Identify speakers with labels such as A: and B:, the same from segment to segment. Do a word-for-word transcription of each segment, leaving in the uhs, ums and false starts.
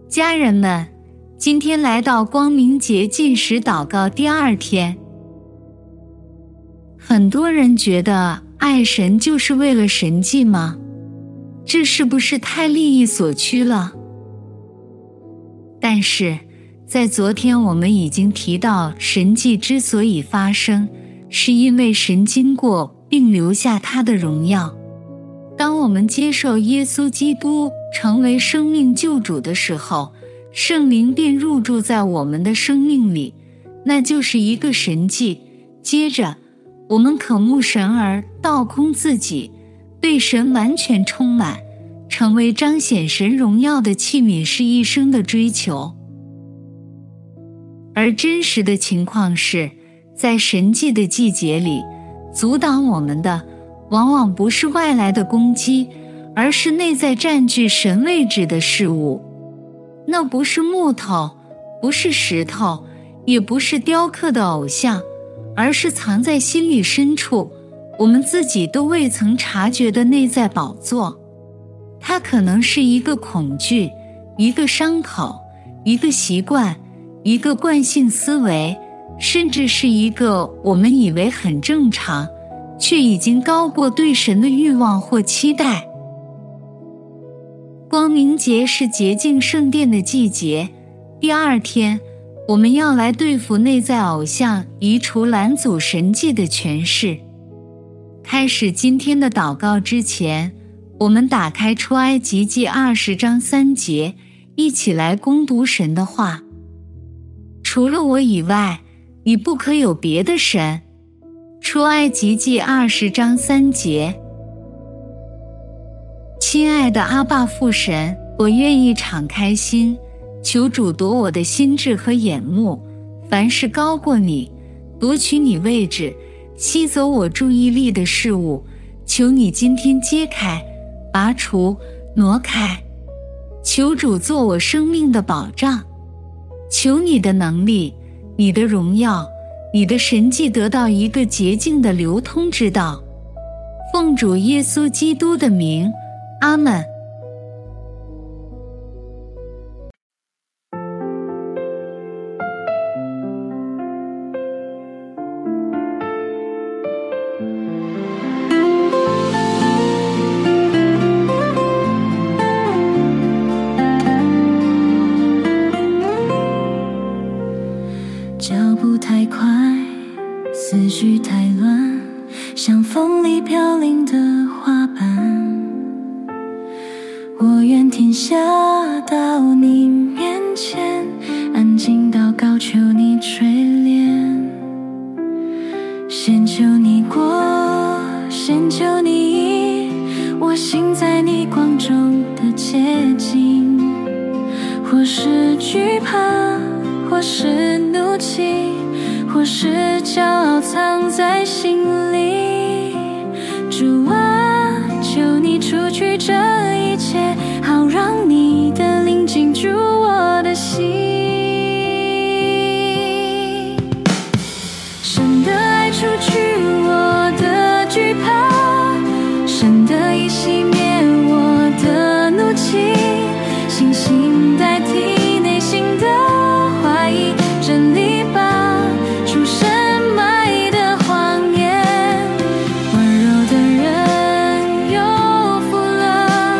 A: 家人们，今天来到光明节禁食祷告第二天。很多人觉得爱神就是为了神迹吗？这是不是太利益所趋了？但是在昨天我们已经提到，神迹之所以发生，是因为神经过并留下他的荣耀。当我们接受耶稣基督成为生命救主的时候，圣灵便入住在我们的生命里，那就是一个神迹。接着我们渴慕神而倒空自己，被神完全充满，成为彰显神荣耀的器皿，是一生的追求。而真实的情况是，在神迹的季节里，阻挡我们的往往不是外来的攻击，而是内在占据神位置的事物。那不是木头，不是石头，也不是雕刻的偶像，而是藏在心里深处，我们自己都未曾察觉的内在宝座。它可能是一个恐惧，一个伤口，一个习惯，一个惯性思维，甚至是一个我们以为很正常，却已经高过对神的欲望或期待。光明节是洁净圣殿的季节，第二天我们要来对付内在偶像，移除拦阻神迹的权势。开始今天的祷告之前，我们打开出埃及记二十章三节，一起来攻读神的话。除了我以外，你不可有别的神。出埃及记二十章三节。亲爱的阿爸父神，我愿意敞开心，求主夺我的心智和眼目，凡是高过你，夺取你位置，吸走我注意力的事物，求你今天揭开、拔除、挪开。求主做我生命的保障，求你的能力、你的荣耀、你的神迹得到一个洁净的流通之道。奉主耶稣基督的名，阿们。
B: 脚步太快，思绪太乱，像风里飘零的花瓣。我愿停下到你面前，安静祷告，求你垂怜。先求你过，先求你意，我心在你光中的洁净。或是惧怕，或是怒气，或是骄傲藏在心里。主啊，求你除去这一切，好让你的灵进驻我的心。神的爱除去我的惧怕，神的意熄灭我的怒气，信心代替内心的怀疑，真理拔出深埋的谎言。温柔的人有福了，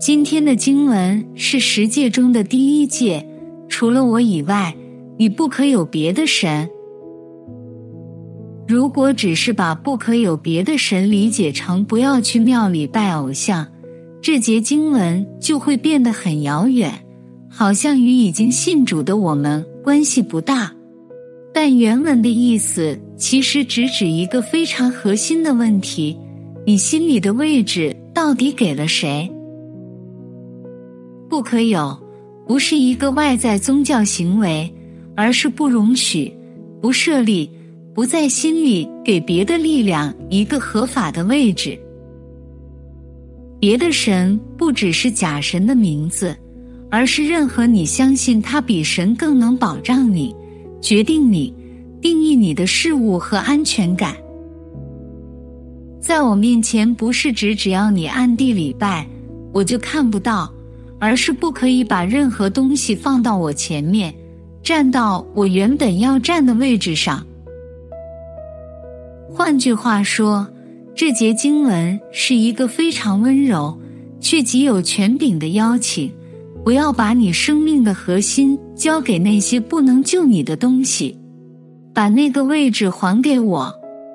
A: 今天的经文是十诫中的第一诫，除了我以外，你不可有别的神。如果只是把不可有别的神理解成不要去庙里拜偶像，这节经文就会变得很遥远，好像与已经信主的我们关系不大。但原文的意思其实只指一个非常核心的问题：你心里的位置到底给了谁？不可有不是一个外在宗教行为，而是不容许、不设立、不在心里给别的力量一个合法的位置。别的神不只是假神的名字，而是任何你相信他比神更能保障你、决定你、定义你的事物和安全感。在我面前不是指只要你暗地里拜，我就看不到，而是不可以把任何东西放到我前面，站到我原本要站的位置上。换句话说，这节经文是一个非常温柔却极有权柄的邀请，不要把你生命的核心交给那些不能救你的东西，把那个位置还给我。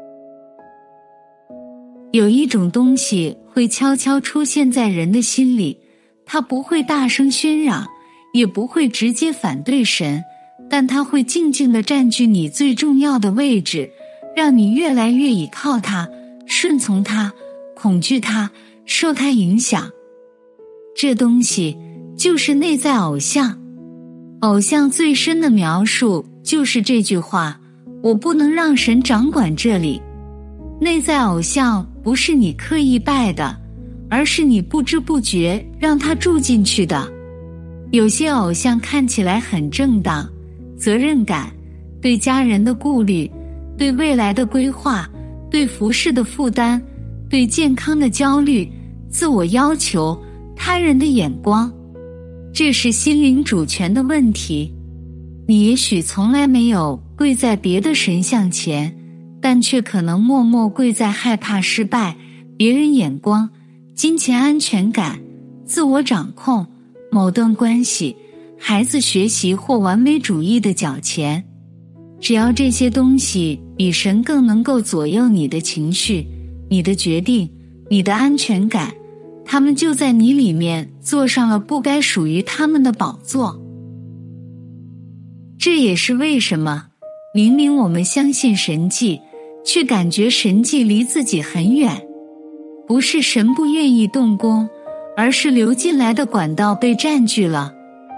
A: 有一种东西会悄悄出现在人的心里，它不会大声喧嚷，也不会直接反对神，但它会静静地占据你最重要的位置，让你越来越倚靠它，顺从它，恐惧它，受它影响。这东西就是内在偶像。偶像最深的描述就是这句话：我不能让神掌管这里。内在偶像不是你刻意拜的，而是你不知不觉让它住进去的。有些偶像看起来很正当，责任感，对家人的顾虑，对未来的规划，对服饰的负担，对健康的焦虑，自我要求，他人的眼光。这是心灵主权的问题。你也许从来没有跪在别的神像前，但却可能默默跪在害怕失败、别人眼光、金钱安全感、自我掌控、某段关系、孩子学习或完美主义的脚前。只要这些东西比神更能够左右你的情绪、你的决定、你的安全感，他们就在你里面坐上了不该属于他们的宝座。这也是为什么明明我们相信神迹，却感觉神迹离自己很远。不是神不愿意动工，而是流进来的管道被占据了。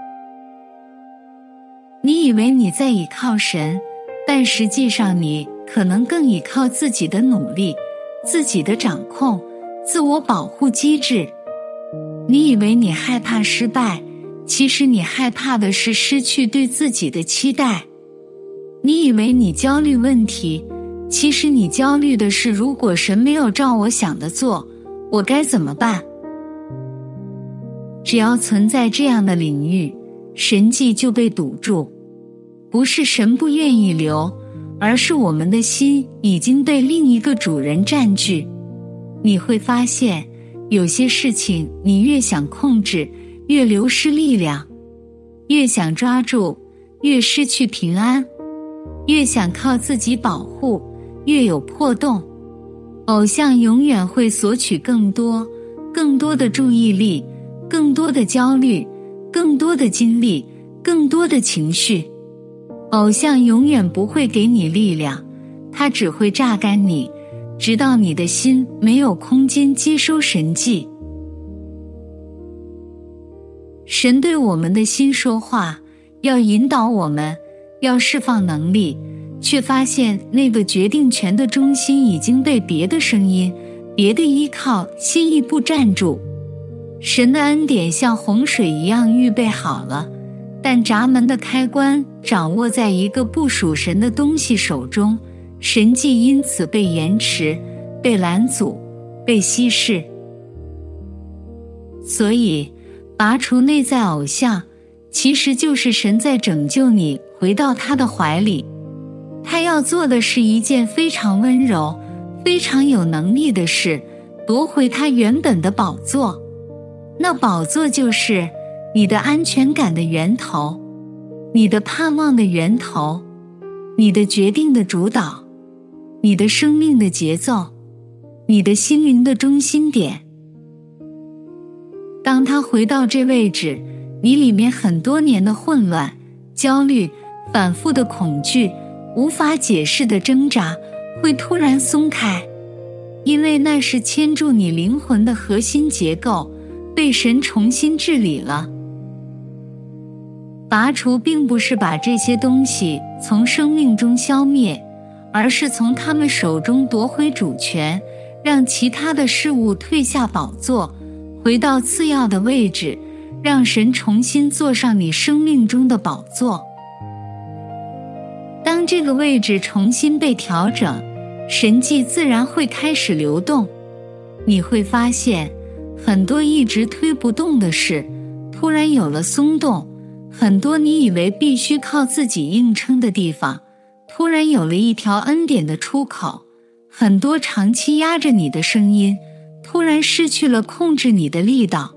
A: 你以为你在倚靠神，但实际上你可能更倚靠自己的努力、自己的掌控、自我保护机制。你以为你害怕失败，其实你害怕的是失去对自己的期待。你以为你焦虑问题，其实你焦虑的是如果神没有照我想的做，我该怎么办？只要存在这样的领域，神迹就被堵住。不是神不愿意留，而是我们的心已经被另一个主人占据。你会发现，有些事情你越想控制，越流失力量；越想抓住，越失去平安；越想靠自己保护，越有破洞。偶像永远会索取更多、更多的注意力，更多的焦虑，更多的精力，更多的情绪。偶像永远不会给你力量，它只会榨干你，直到你的心没有空间接收神迹。神对我们的心说话，要引导我们，要释放能力，却发现那个决定权的中心已经被别的声音、别的依靠先一步占住。神的恩典像洪水一样预备好了，但闸门的开关掌握在一个不属神的东西手中，神迹因此被延迟、被拦阻、被稀释。所以拔除内在偶像，其实就是神在拯救你回到他的怀里。他要做的是一件非常温柔、非常有能力的事，夺回他原本的宝座。 那宝座就是你的安全感的源头，你的盼望的源头，你的决定的主导，你的生命的节奏，你的心灵的中心点。当他回到这位置，你里面很多年的混乱、焦虑、反复的恐惧、无法解释的挣扎会突然松开，因为那是牵住你灵魂的核心结构被神重新治理了。拔除并不是把这些东西从生命中消灭，而是从他们手中夺回主权，让其他的事物退下宝座，回到次要的位置，让神重新坐上你生命中的宝座。当这个位置重新被调整，神迹自然会开始流动。你会发现，很多一直推不动的事，突然有了松动；很多你以为必须靠自己硬撑的地方，突然有了一条恩典的出口；很多长期压着你的声音，突然失去了控制你的力道。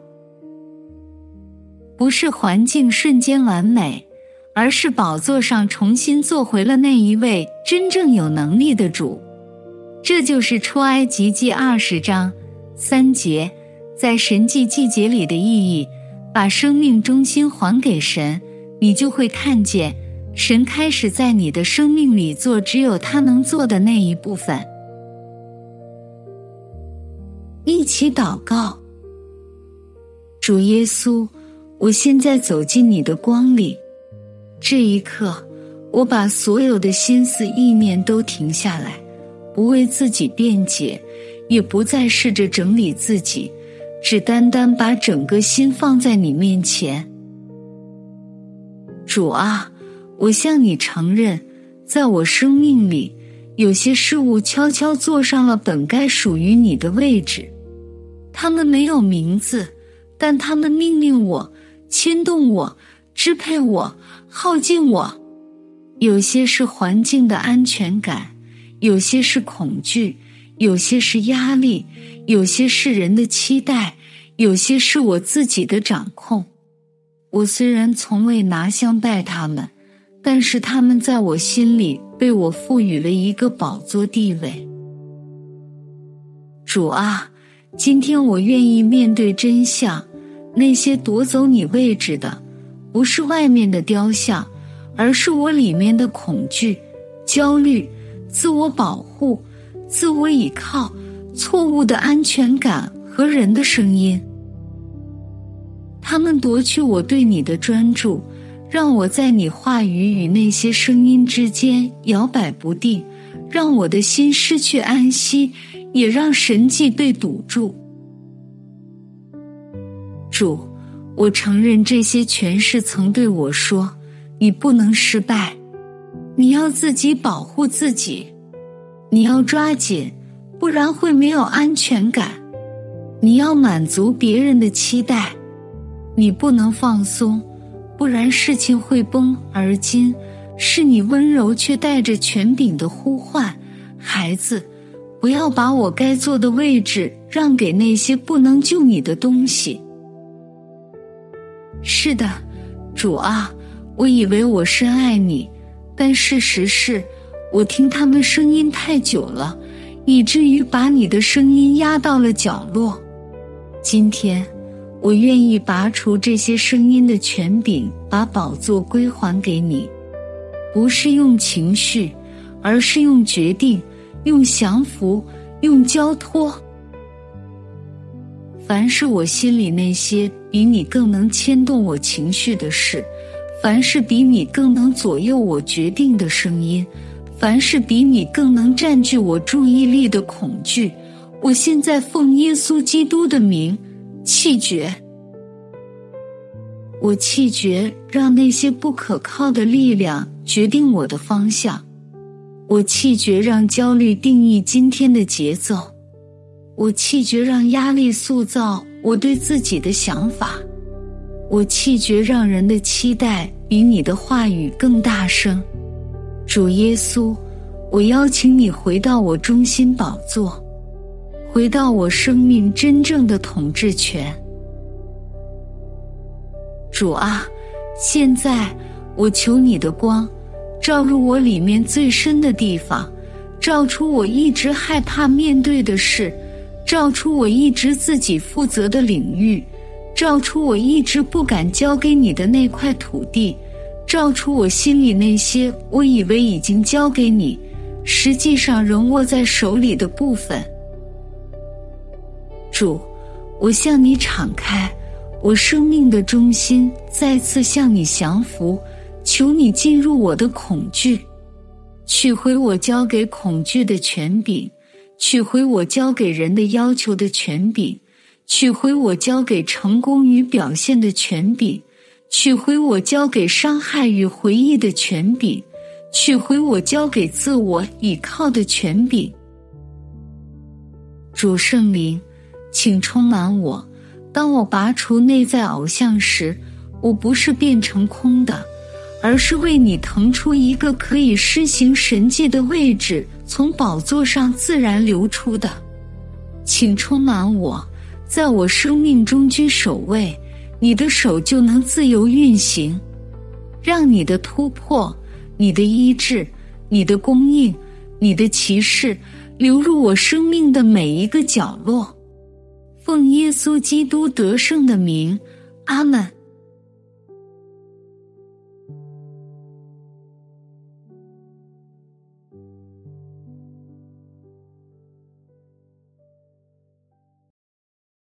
A: 不是环境瞬间完美，而是宝座上重新坐回了那一位真正有能力的主。这就是出埃及记二十章三节在神迹季节里的意义。把生命中心还给神，你就会看见神开始在你的生命里做只有他能做的那一部分。一起祷告。主耶稣，我现在走进你的光里，这一刻我把所有的心思意念都停下来，不为自己辩解，也不再试着整理自己，只单单把整个心放在你面前。主啊，我向你承认，在我生命里，有些事物悄悄坐上了本该属于你的位置。他们没有名字，但他们命令我，牵动我，支配我，耗尽我。有些是环境的安全感，有些是恐惧，有些是压力，有些是人的期待，有些是我自己的掌控。我虽然从未拿香拜他们，但是他们在我心里被我赋予了一个宝座地位。主啊，今天我愿意面对真相，那些夺走你位置的，不是外面的雕像，而是我里面的恐惧、焦虑、自我保护、自我倚靠、错误的安全感和人的声音。他们夺去我对你的专注，让我在你话语与那些声音之间摇摆不定，让我的心失去安息，也让神迹被堵住。主，我承认这些权势曾对我说，你不能失败，你要自己保护自己，你要抓紧，不然会没有安全感，你要满足别人的期待，你不能放松，不然事情会崩。而今是你温柔却带着权柄的呼唤，孩子，不要把我该坐的位置让给那些不能救你的东西。是的，主啊，我以为我深爱你，但事实是我听他们声音太久了，以至于把你的声音压到了角落。今天我愿意拔除这些声音的权柄，把宝座归还给你，不是用情绪，而是用决定，用降服，用交托。凡是我心里那些比你更能牵动我情绪的事，凡是比你更能左右我决定的声音，凡是比你更能占据我注意力的恐惧，我现在奉耶稣基督的名弃绝。我弃绝让那些不可靠的力量决定我的方向，我弃绝让焦虑定义今天的节奏，我弃绝让压力塑造我对自己的想法，我弃绝让人的期待比你的话语更大声。主耶稣，我邀请你回到我中心宝座，回到我生命真正的统治权。 主啊，现在我求你的光，照入我里面最深的地方，照出我一直害怕面对的事，照出我一直自己负责的领域，照出我一直不敢交给你的那块土地，照出我心里那些我以为已经交给你，实际上仍握在手里的部分。主，我向你敞开，我生命的中心再次向你降服，求你进入我的恐惧，取回我交给恐惧的权柄，取回我交给人的要求的权柄，取回我交给成功与表现的权柄，取回我交给伤害与回忆的权柄，取回我交给自我倚靠的权柄。主圣灵，请充满我，当我拔除内在偶像时，我不是变成空的，而是为你腾出一个可以施行神迹的位置，从宝座上自然流出的。请充满我，在我生命中居首位，你的手就能自由运行，让你的突破，你的医治，你的供应，你的启示流入我生命的每一个角落。奉耶稣基督得胜的名，阿们。